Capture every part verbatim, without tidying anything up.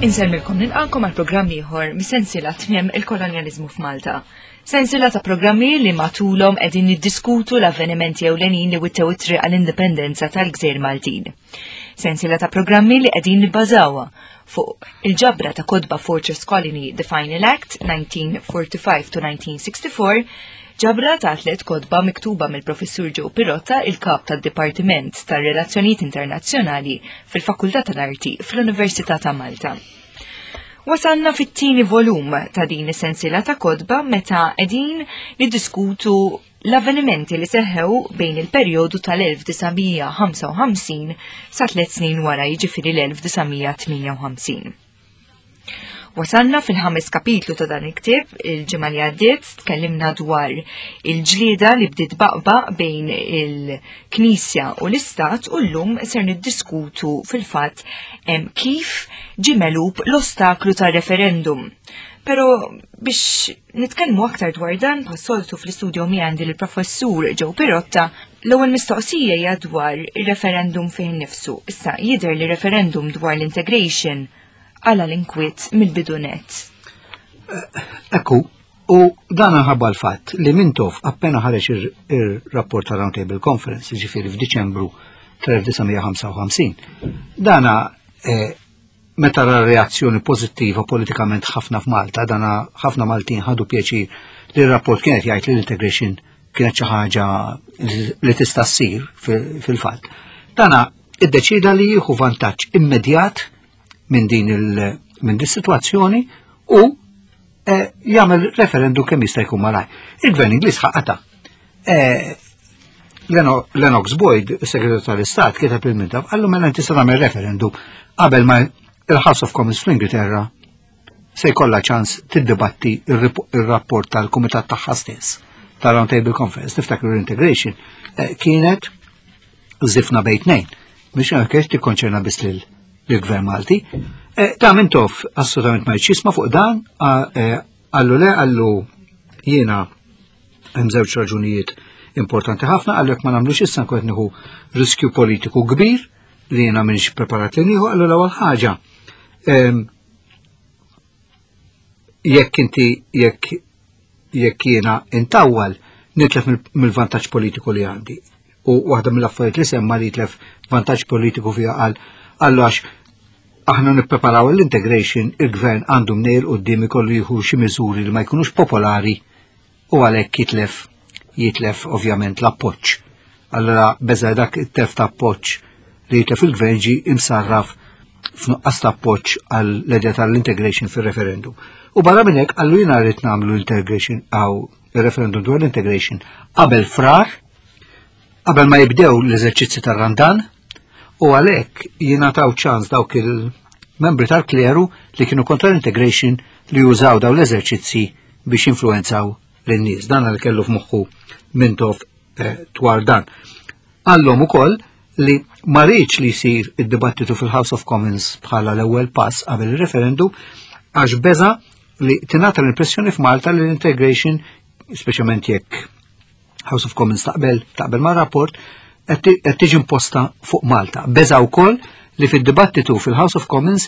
Insemmilkom nilqakom għal programm ieħor mis-sensiela tmiem il-kolonjaliżmu f'Malta. Sensiela ta' programmi li matulhom qegħdin niddiskutu l-avvenimenti ewlenin li wittew it-triq għall-indipendenza tal-Gżejjer Maltin. Sensiela ta' programmi li qegħdin nibbażawha fuq il-ġabra ta' kodba Fortress Colony The Final Act nineteen forty-five to nineteen sixty-four, ġabra ta' tliet kodba miktuba mill-Professur Joe Pirotta, il-kap tad-Dipartiment tar-Relazzjonijiet Internazzjonali fil-Fakultà tal-Arti fl-Università ta' Malta. Wasalna fit-tieni volum ta' din is-sensiela ta' kodba meta qegħdin niddiskutu l-avvenimenti li seħħew bejn il-perjodu tal-elf tisgħemija ħamsa u ħamsin sa tliet snin wara, jiġifieri l-elf tisgħemija tmenya u ħamsin. Wasalna fil-ħames kapitlu ta' dan il-ktieb, il-ġimgħa li għaddiet tkellimna dwar il-ġlieda li bdiet baqbaq bejn il-Knisja u l-Istat u llum ser niddiskutu fil-fatt kif ġie megħlub l-ostaklu tar-referendum. Però biex nitkellmu aktar dwar dan pas-soltu fl-istudju mi għandi lill-Professur Joe Pirotta, l-ewwel mistoqsija hija dwar ir-referendum fih innifsu. Issa jidher li referendum dwar l-integration għala l-inkwiet mill-bidunet. Ekku, u dan ħabba l-fatt li mintof appena ħareġ ir-rapport ta' Roundtable Conference, ġifieri f'Diċembru tal-elf tisgħemija ħamsa u ħamsin. Dana meta ra reazzjoni pożittiva politikament ħafna f'Malta, dana ħafna Maltin ħadu pjaċir li r-rapport kienet jgħid li l-integration kienet xi ħaġa li tista' ssir fil-fatt. Dana iddeċida li jieħu vantaġġ immedjat minn din il-min is-sitwazzjoni u jagħmel referendum kemm jista' jkun malaj. Il-Gvern Ingliż ħaqata. Lennox Boyd, is-Segretarju tal-Istat, kiteb il-minta, qallu mela inti se tagħmel referendum qabel ma il-House of Commons fl-Ingilterra se jkollha ċans tiddibatti ir-rapport tal-Kumitat tagħha stess tal-Roundtable Conference. Tiftakru l-integration kienet żifna bejn tnejn biex hekk tikkonċerna biss lil l-Gvern Malti. Ta' mintof assolutament ma jċisma fuq dan, għallu le, għallu jiena hemm żewġ raġunijiet importanti ħafna, għallu jekk ma nagħmlux issa nkun qed nieħu riskju politiku kbir li jiena m'iniex preparat li nieħu, għallu l-ewwel ħaġa. Jekk inti jekk jekk jiena intawwal nitlef mill-vantaġġ politiku li għandi. U waħda mill-affarijiet li semma li jitlef vantaġġ politiku fiha qal Allu għax aħna nippreparaw l-integration, il-Gvern għandu mnejl qudiem ikollu jieħu xi miżuri li ma jkunux popolari u għalhekk jitlef jitlef ovvjament l-appoġġ. Allura beża dak it-telf ta' appoġġ li jitlef il-Gvern ġi imsarraf f'nuqqas ta' appoġġ għall-idea tal-integration fir-referendum. U barra minn hekk għallu jiena rrid nagħmlu l-integration aw ir-referendum dwar l-integration qabel frar, qabel ma jibdew l-eżerċizzi tar-Randan. U għalhekk jingħataw ċans dawk il-membri tal-kleru li kienu kontra l-integration li jużaw daw l-eżerċizzi biex influenzaw lin-nies. Dan li kellu f'moħħu mintof dwar dan. Għallhom ukoll li ma rridx li jsir id-dibattitu fil-House of Commons bħala l-ewwel pass qabel ir-referendum għax beża li tingħata l-impressjoni f'Malta li l-integration, speċjalment jekk House of Commons taqbel taqbel mar-rapport, qed tiġi imposta fuq Malta. Beża wkoll li fid-dibattitu fil-House of Commons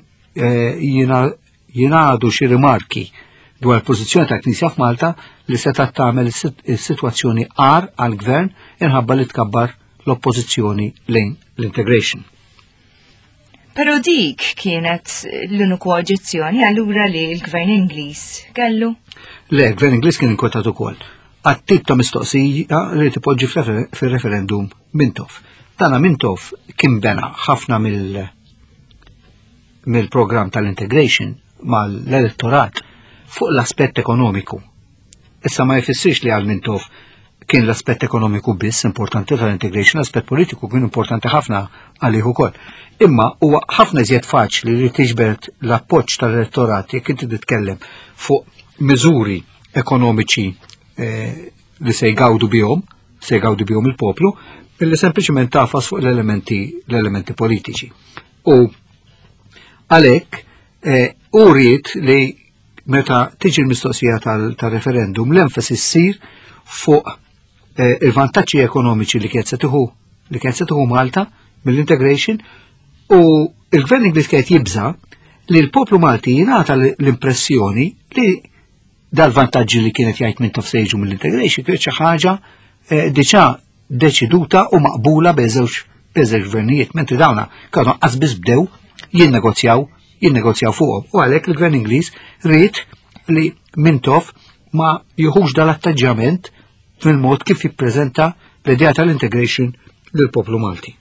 jingħadu xi rimarki dwar il-pożizzjoni tal-Knisja f'Malta li seta' tagħmel is-sitwazzjoni għar għall-Gvern inħabba li tkabbar l-oppożizzjoni lejn l-integration. Però dik kienet l-uniku oġġezzjoni allura li l-Gvern Ingliż kellu? Le, l-Gvern Ingliż kien inkwetat ukoll. Għat-tip ta' mistoqsija li tipoġġi fil-referendum mintof. Dana mintof kien bena ħafna mill-programm tal-integration mal-elettorat fuq l-aspett ekonomiku. Issa ma jfissirx li għal mintof kien l-aspett ekonomiku biss importanti tal-integration, l-aspett politiku kien importanti ħafna għalih ukoll. Imma huwa ħafna iżjed faċli li tiġbed l-appoġġ tal-elettorat jekk inti titkellem fuq miżuri ekonomiċi li se jgawdu bihom, se jgawdu bihom il-poplu, illi sempliċement tafas fuq l-elementi l-elementi politiċi. U għalhekk u rrid li meta tiġi l-mistoqsija tal-referendum l-enfasi ssir fuq il-vantaġġi ekonomiċi li kienet se tieħu li kienet se tieħu Malta mill-integration u il-Gvern Ingliż kienet jibża li l-poplu Malti jingħata l-impressjoni li dal-vantaġġi li kienet jgħid Mintoff se jiġu mill-integration kienet xi ħaġa diġà deċiduta u maqbula beżewġ beżewġ gvernijiet, mentri dawna kienu qasbis bdew jinnegozjaw jinnegozjaw fuqhom. U għalhekk il-Gvern Ingliż ried li Mintoff ma jieħux dal-attaġġament fil-mod kif jippreżenta l-idea tal-integration lill-poplu Malti.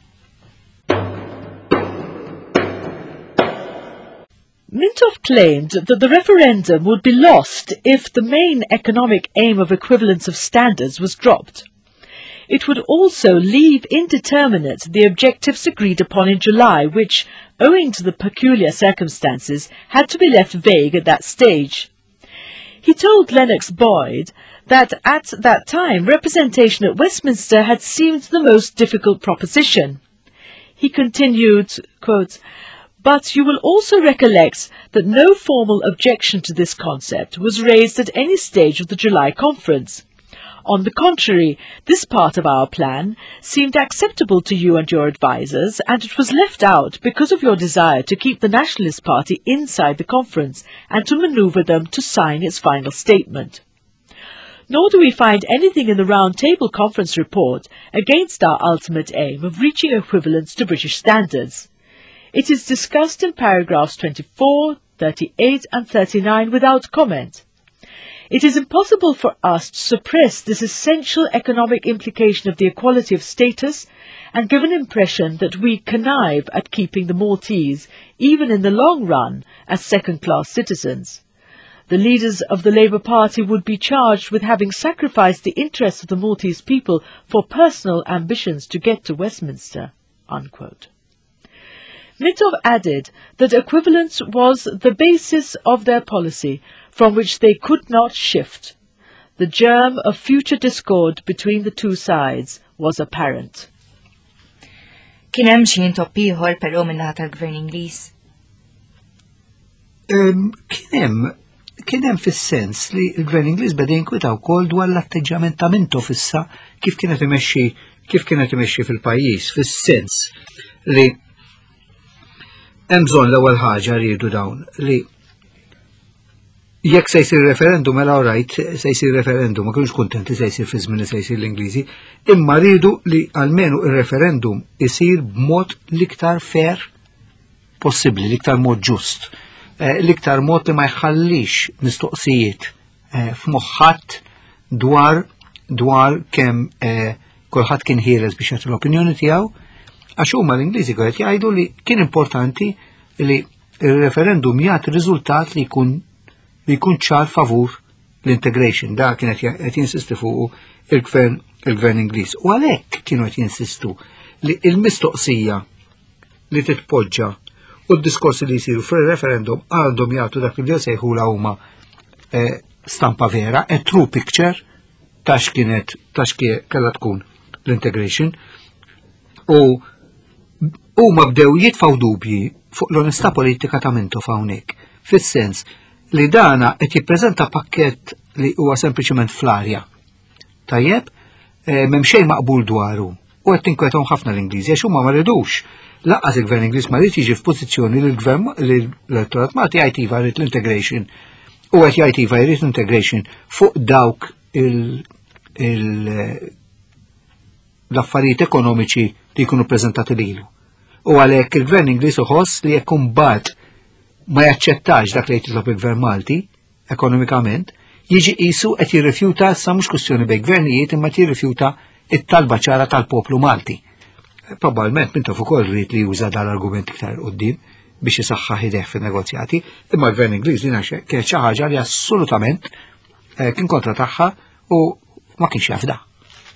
Mintoff claimed that the referendum would be lost if the main economic aim of equivalence of standards was dropped. It would also leave indeterminate the objectives agreed upon in July, which, owing to the peculiar circumstances, had to be left vague at that stage. He told Lennox Boyd that at that time representation at Westminster had seemed the most difficult proposition. He continued, quote, "But you will also recollect that no formal objection to this concept was raised at any stage of the July conference. On the contrary, this part of our plan seemed acceptable to you and your advisers, and it was left out because of your desire to keep the Nationalist Party inside the conference and to manoeuvre them to sign its final statement. Nor do we find anything in the Round Table Conference report against our ultimate aim of reaching equivalence to British standards. It is discussed in paragraphs twenty-four, thirty-eight and thirty-nine without comment. It is impossible for us to suppress this essential economic implication of the equality of status and give an impression that we connive at keeping the Maltese, even in the long run, as second-class citizens. The leaders of the Labour Party would be charged with having sacrificed the interests of the Maltese people for personal ambitions to get to Westminster." Unquote. Mintoff added that equivalence was the basis of their policy, from which they could not shift. The germ of future discord between the two sides was apparent. Kien hemm xi intopp ieħor però min-naħa tal-Gvern Ingliż? Kien hemm kien hemm fis-sens li l-Gvern Ingliż beda jinkwita wkoll dwar l-atteġġament ta' Mintoff issa kif kienet imexxi kif kienet imexxi fil-pajjiż, fis-sens li hemm bżonn l-ewwel ħaġa rridu dawn li jekk se jsir referendum mela orajt se jsir referendum ma kienux kuntenti se jsir fi żmien se jsir l-Ingliżi, imma rridu li almenu ir-referendum isir b'mod l-iktar fair possibbli, l-iktar mod ġust, l-iktar mod li ma jħallix mistoqsijiet f'moħħat dwar dwar kemm kulħadd kien ħieles biex jagħti l-opinjoni tiegħu. Għax huma l-Ingliżi qed jgħidu li kien importanti li il-referendum jagħti riżultat li jkun li jkun ċar favur l-integration. Da kienet qed jinsisti fuq il-gvern il-gvern Ingliż. U għalhekk kienu qed jinsistu li l-mistoqsija li titpoġġa u d-diskorsi li jsiru fir-referendum għandhom jagħtu dak li sejħula huma stampa vera, a true picture ta' x'kienet ta' x'kellha tkun l-integration. U huma bdew jitfgħu dubji fuq l-onestà politika ta' Mintoff hawnhekk, fis-sens li dana qed jippreżenta pakkett li huwa sempliċement fl-arja. Tajjeb, m'hemm xejn maqbul dwaru u qed tinkwetahom ħafna l-Ingliżi għax huma ma rridux laqqas il-Gvern Ingliż ma rid jiġi f'pożizzjoni li l-Gvern l-elettorat Malti jgħid iva jrid l-integration u qed jgħid iva jrid l-integration fuq dawk l-affarijiet ekonomiċi li jkunu ppreżentati lilu. U għalhekk il-Gvern Ingliż iħoss li jekk imbagħad ma jaċċettax dak li jitlob il-Gvern Malti ekonomikament, jiġi qisu qed jirrifjuta issa mhux kwestjoni bejn gvernijiet imma jirrifjuta it-talba ċara tal-poplu Malti. Probabbilment Mintoff ukoll rrid li juża dal-argument iktar quddiem biex isaħħaħ idejh fin-negozjati, imma l-Gvern Ingliż din kienet xi ħaġa li assolutament kien kontra tagħha u ma kienx jaf dah.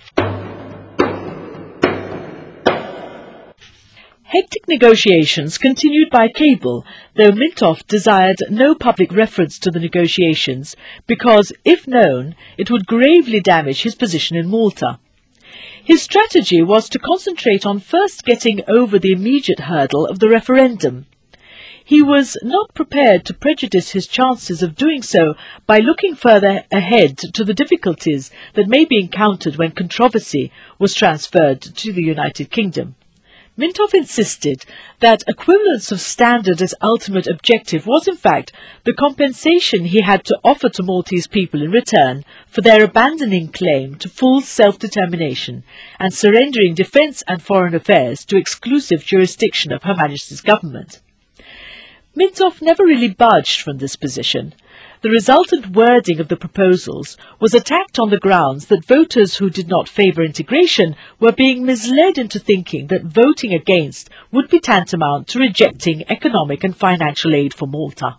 Hectic negotiations continued by cable, though Mintoff desired no public reference to the negotiations because, if known, it would gravely damage his position in Malta. His strategy was to concentrate on first getting over the immediate hurdle of the referendum. He was not prepared to prejudice his chances of doing so by looking further ahead to the difficulties that may be encountered when controversy was transferred to the United Kingdom. Mintoff insisted that equivalence of standard as ultimate objective was in fact the compensation he had to offer to Maltese people in return for their abandoning claim to full self-determination and surrendering defence and foreign affairs to exclusive jurisdiction of Her Majesty's government. Mintoff never really budged from this position. The resultant wording of the proposals was attacked on the grounds that voters who did not favour integration were being misled into thinking that voting against would be tantamount to rejecting economic and financial aid for Malta.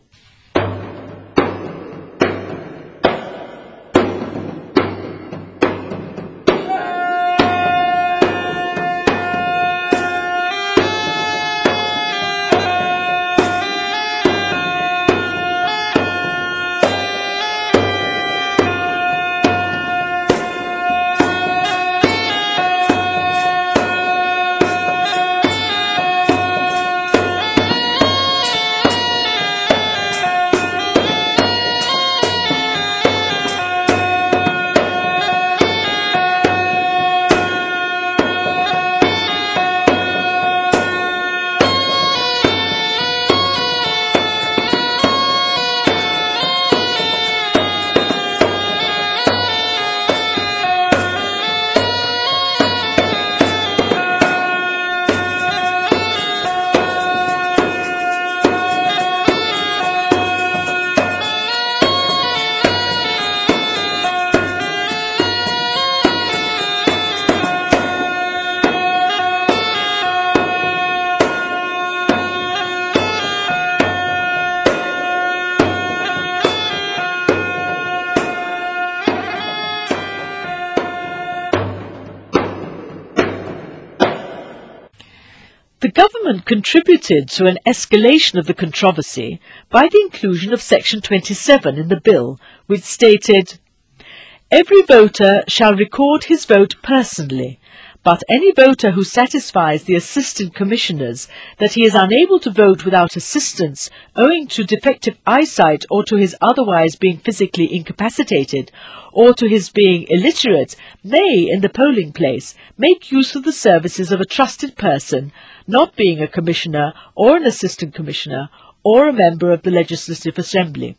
The government contributed to an escalation of the controversy by the inclusion of Section twenty-seven in the bill, which stated, "Every voter shall record his vote personally, but any voter who satisfies the Assistant Commissioners that he is unable to vote without assistance owing to defective eyesight or to his otherwise being physically incapacitated or to his being illiterate may, in the polling place, make use of the services of a trusted person, not being a commissioner or an assistant commissioner or a member of the Legislative Assembly."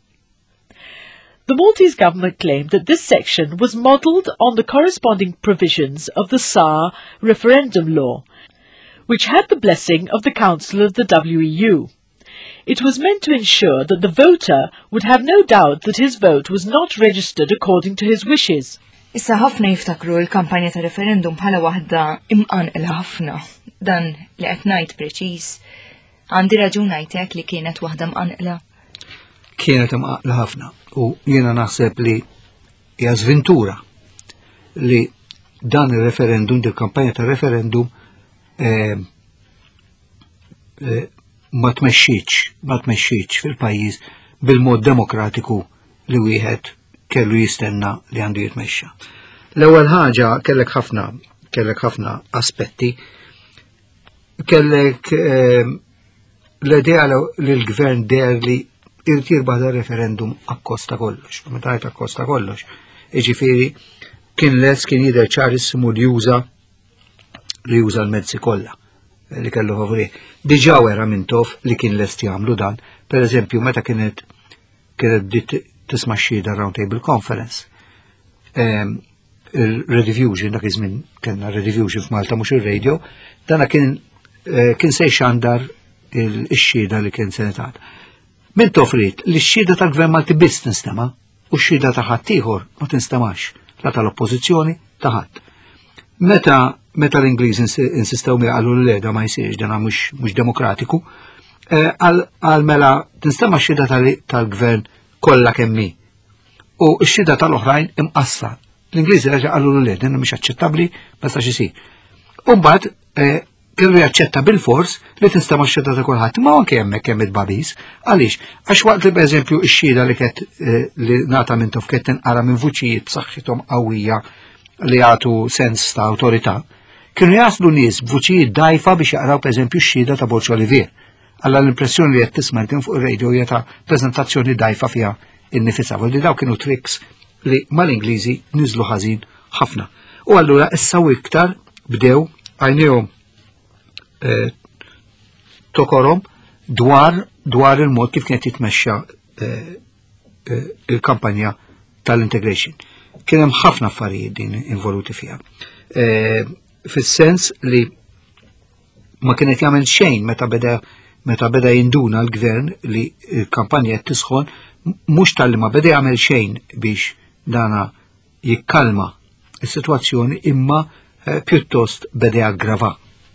The Maltese government claimed that this section was modelled on the corresponding provisions of the S A R referendum law, which had the blessing of the Council of the W E U. It was meant to ensure that the voter would have no doubt that his vote was not registered according to his wishes. Issa ħafna jiftakru l-kampanja ta' referendum bħala waħda imqanqla ħafna. Dan li qed ngħid preċiż. Għandi raġun ngħidlek li kienet waħda mqanqla. Kienet imqanqla ħafna u jiena naħseb li hija żventura li dan ir-referendum, il-kampanja ta' referendum eh, eh, ma tmexxitx, ma tmexxitx fil-pajjiż bil-mod demokratiku li wieħed kellu jistenna li għandu jitmexxa. L-ewwel ħaġa kellek ħafna, kellek ħafna aspetti. Kellek eh, l-idea li l-gvern der li irid jirbaħ referendum akkosta kollox, meta ngħid akkosta kollox. Jiġifieri kien les kien jidher ċarissimu li juża li juża l-mezzi kollha li kellu favori. Diġà wera Mintoff li kien lest jagħmlu dan, pereżempju meta kienet kienet tisma' xhieda Round Table Conference. Il-Rediffusion dak iż-żmien kellna Rediffusion f'Malta mhux ir-radio, dana kien kien se jxandar il-xhieda li kien se ngħid. Mintoff rid li x-xhieda tal-Gvern Malti biss tinstema' u x-xhieda ta' ħadd ieħor ma tinstemax, la tal-oppożizzjoni ta' ħadd. Meta meta l-Ingliż insistew mi qalu li da ma jsirx dan mhux mhux demokratiku, għal mela tinstema' x-xhieda tal-Gvern kollha kemm hi. U x-xhieda tal-oħrajn imqassa. L-Ingliżi reġa' qalu li dan mhux aċċettabbli ma stax isir. U mbagħad kienu jaċċetta bil-fors li tinstema' x-xhieda ta' kulħadd, ma anke hemmhekk hemm it-babiż. Għaliex? Għax waqt li pereżempju x-xhieda li kett li ngħata Mintoff kett tinqara minn vuċijiet b'saħħithom qawwija li jagħtu sens ta' awtorità, kienu jaslu nies b'vuċijiet dgħajfa biex jaqraw pereżempju x-xhieda ta' Borġ Olivier. Alla l-impressjoni li qed tisma' kien fuq ir-radio hija ta' preżentazzjoni dgħajfa fiha innifisha. Li daw kienu tricks li mal-Ingliżi niżlu ħażin ħafna. U allura issa iktar bdew għajnejhom tokorom dwar dwar il-mod kif kienet jitmexxa il-kampanja tal-integration. Kien hemm ħafna affarijiet din involuti fiha. Fis-sens li ma kienet jagħmel xejn meta beda meta beda jinduna l-gvern li l-kampanja qed tisħon mhux tal-li ma beda jagħmel xejn biex dana jikkalma is-sitwazzjoni imma pjuttost beda jaggrava.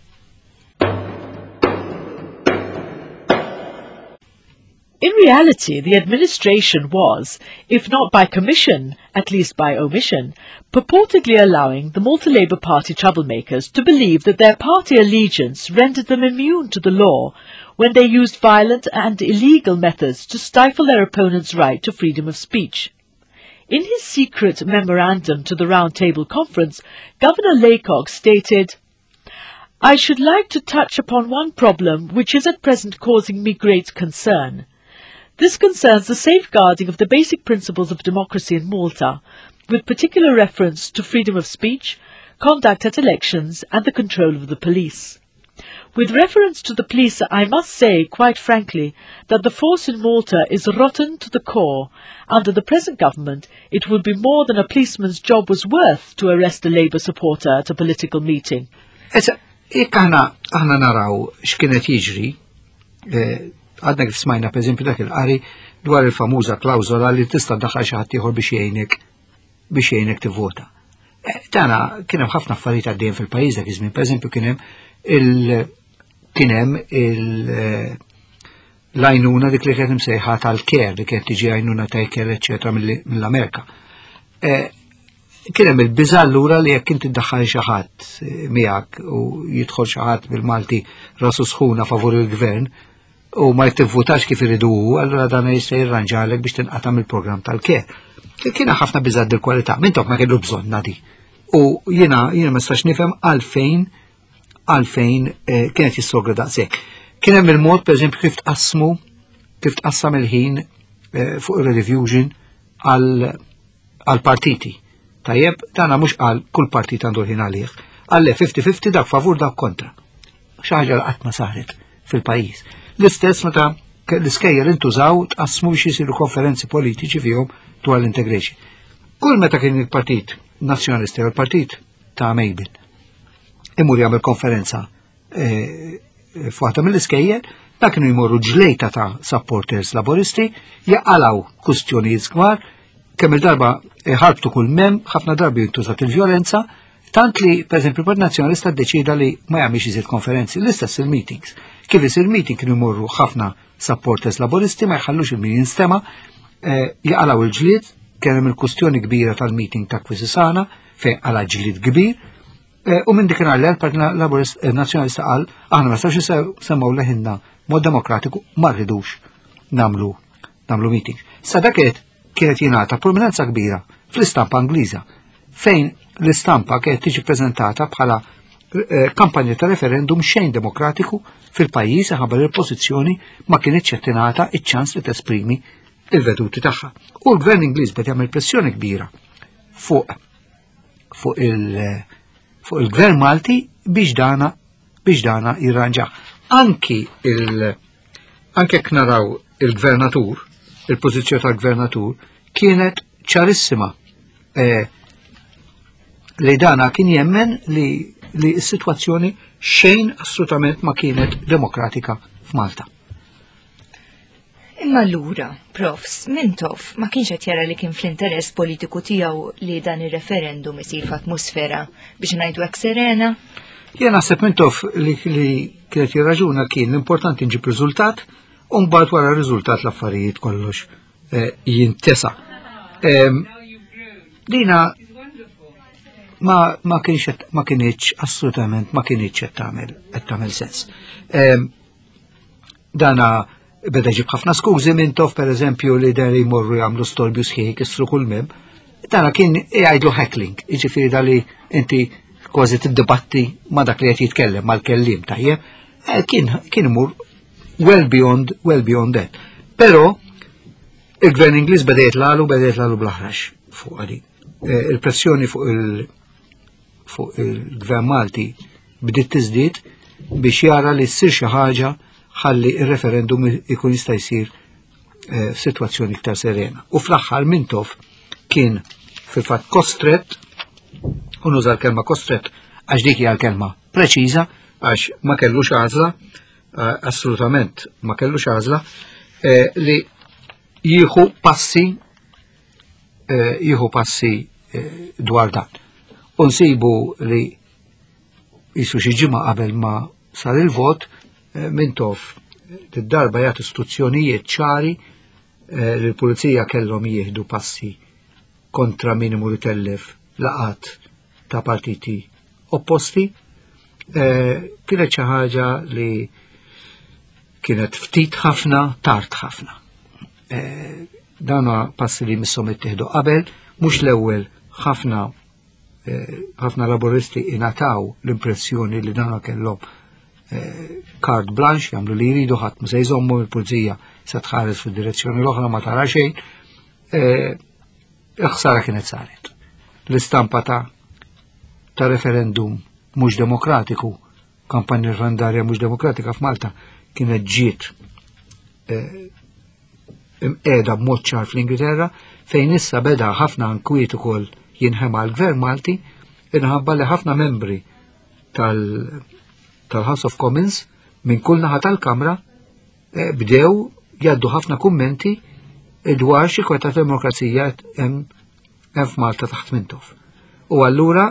In reality, the administration was, if not by commission, at least by omission, purportedly allowing the Malta Labour Party troublemakers to believe that their party allegiance rendered them immune to the law when they used violent and illegal methods to stifle their opponents' right to freedom of speech. In his secret memorandum to the Round Table Conference, Governor Laycock stated, "I should like to touch upon one problem which is at present causing me great concern. This concerns the safeguarding of the basic principles of democracy in Malta, with particular reference to freedom of speech, conduct at elections and the control of the police. With reference to the police, I must say, quite frankly, that the force in Malta is rotten to the core. Under the present government, it would be more than a policeman's job was worth to arrest a Labour supporter at a political meeting." Issa, jekk aħna aħna naraw x'kienet jiġri, għadna kif smajna per eżempju dak il-qari dwar il-famuża klawżola li tista' ddaħħal xi ħadd ieħor biex jgħinek biex jgħinek tivvota. Tana kien hemm ħafna affarijiet għaddejjin fil-pajjiż dak iż-żmien, pereżempju kien hemm il kien hemm l-għajnuna dik li kienet imsejħa tal-care li kienet tiġi għajnuna ta' care eċċetera mill-Amerika. Kien hemm il-biża' allura li jekk inti tdaħħal xi ħadd miegħek u jidħol xi ħadd bil-Malti rasu sħuna favur il-gvern u ma jtivvutax kif iridu, allura dan jista' jirranġalek biex tinqatam il-programm tal-care. Kiena ħafna biżgħat dil-kwalità, mintok ma kellu bżonna di. U jiena jiena ma nistax nifhem għalfejn għalfejn kienet jissogra daqshekk. Kien hemm il-mod pereżempju kif tqassmu kif tqassam il-ħin fuq ir-reviewġin għall-partiti. Tajjeb, dana mhux qal kull partit għandu l-ħin għalih. Għalle fifty fifty dak favur dak kontra. Xi ħaġa li qatt ma saret fil-pajjiż. L-istess meta l-iskejjer intużaw tqassmu biex jisiru konferenzi politiċi fihom dwar l-integration. Kull meta kien il-Partit Nazzjonalisti u l-Partit ta' Mejbil imur jagħmel konferenza fuqta mill-iskejjer, dak kienu jmorru ġlejta ta' supporters laboristi jaqalaw kwistjonijiet kbar, kemm il-darba ħarbtu kull mem, ħafna darbi jintużat il-vjolenza, tant li pereżempju il-Partit Nazzjonalista ddeċida li ma jagħmilx iżid konferenzi, l-istess il-meetings. Kif isir meeting kienu jmorru ħafna supporters laboristi ma jħallux il-min jinstema, jaqalaw il-ġlied, kien hemm il-kwistjoni kbira tal-meeting ta' Kwisisana fejn għala ġlied kbir, u minn dik għalli l-Partit Nazzjonalista qal aħna ma nistgħux semmaw leħinna mod demokratiku ma rridux nagħmlu nagħmlu meeting. Sa dak kienet jingħata prominenza kbira fl-istampa Ingliża fejn l-istampa kienet tiġi preżentata bħala kampanja ta' referendum xejn demokratiku fil-pajjiż ħabbar il-pożizzjoni ma kienitx qed tingħata iċ-ċans li tesprimi il-veduti tagħha. U l-Gvern Ingliż bed jagħmel pressjoni kbira fuq fuq il- fuq il-Gvern Malti biex dana biex dana jirranġa. Anki il anke jekk naraw il-Gvernatur, il-pożizzjoni tal-Gvernatur kienet ċarissima. E, li dana kien jemmen li li s-sitwazzjoni xejn assolutament ma kienet demokratika f'Malta. Imma allura, profs, Mintoff ma kienx qed jara li kien fl-interess politiku tiegħu li dan ir-referendum isir f'atmosfera biex ngħidu hekk serena? Jien naħseb Mintoff li, li kienet jirraġuna kien l-importanti nġib riżultat u mbagħad wara r-riżultat l-affarijiet kollox eh, jintesa. Eh, dina ma ma kienx ma kienx assolutament ma kienx qed tagħmel qed tagħmel sens. Eh, dana beda ġib ħafna skużi Mintoff pereżempju li dar jmorru jagħmlu storbju sħiħ kisru kull mem. Dana kien jgħidlu heckling, jiġifieri dali inti kważi tiddibatti ma dak li qed jitkellem mal-kelliem tajjeb, kien kien imur well beyond well beyond that. Però il-Gvern Ingliż beda jitlalu beda jitlalu bl-aħrax fuq għadi. Il-pressjoni fuq il fuq il-Gvern Malti bdiet tiżdied biex jara li ssir xi ħaġa ħalli ir-referendum ikun jista' jsir f'sitwazzjoni iktar serena. U fl-aħħar Mintoff kien fil-fatt kostret, u nuża l-kelma kostret għax dik hija l-kelma preċiża, għax ma kellux għażla, assolutament ma kellux għażla, li jieħu passi jieħu passi dwar dan. U nsibu li jisu xi ġimgħa qabel ma sar il-vot, Mintoff id-darba jagħti istruzzjonijiet ċari li l-pulizija kellhom jieħdu passi kontra minimu li tellef laqat ta' partiti opposti. Kienet xi ħaġa li kienet ftit ħafna, tard ħafna. Dawna passi li misshom ittieħdu qabel, mhux l-ewwel ħafna ħafna laboristi ingħataw l-impressjoni li dawna kellhom carte blanche, jagħmlu li jridu, ħadd ma se jżommu, il-pulizija se tħares fid-direzzjoni l-oħra ma tara xejn. Il-ħsara kienet saret. L-istampa ta' ta' referendum mhux demokratiku, kampanja referendarja mhux demokratika f'Malta kienet ġiet imqiegħda b'mod ċar fl-Ingilterra, fejn issa beda ħafna nkwiet ukoll jinħema l-Gvern Malti inħabba li ħafna membri tal tal-House of Commons minn kull naħa tal-Kamra bdew jaddu ħafna kummenti dwar xi kweta demokrazija hemm f'Malta taħt Mintoff. U allura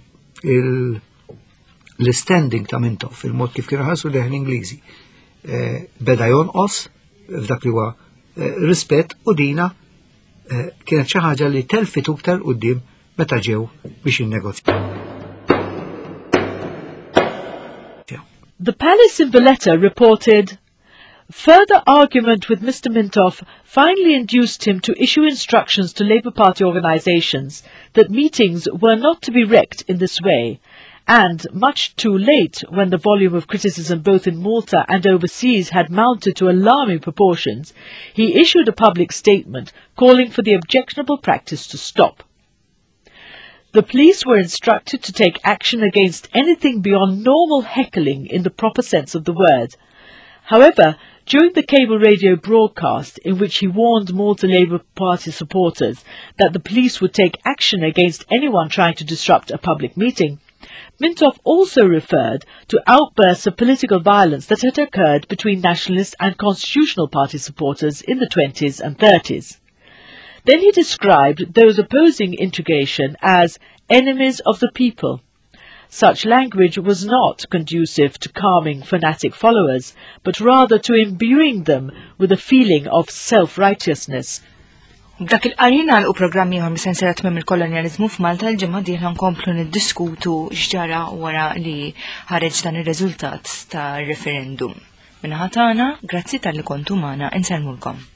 l-standing ta' Mintoff, il-mod kif kien ħarsu leħ l-Ingliżi, beda jonqos f'dak li huwa rispett, u dina kienet xi ħaġa li telfit uktar quddiem meta ġew biex jinnegozjaw. The Palace in Valletta reported, further argument with Mister Mintoff finally induced him to issue instructions to Labour Party organisations that meetings were not to be wrecked in this way, and much too late, when the volume of criticism both in Malta and overseas had mounted to alarming proportions, he issued a public statement calling for the objectionable practice to stop. The police were instructed to take action against anything beyond normal heckling in the proper sense of the word. However, during the cable radio broadcast in which he warned Malta Labour Party supporters that the police would take action against anyone trying to disrupt a public meeting, Mintoff also referred to outbursts of political violence that had occurred between Nationalist and Constitutional Party supporters in the twenties and thirties. Then he described those opposing integration as enemies of the people. Such language was not conducive to calming fanatic followers, but rather to imbuing them with a feeling of self-righteousness. Dak il-qarina u programmi għom senserat mem il-kolonializmu f'Malta l-ġemma diħna nkomplu niddiskutu xġara wara li ħareġ dan il-rezultat ta' referendum. Minna ħatana, grazzi tal-li kontu mana, inselmulkom.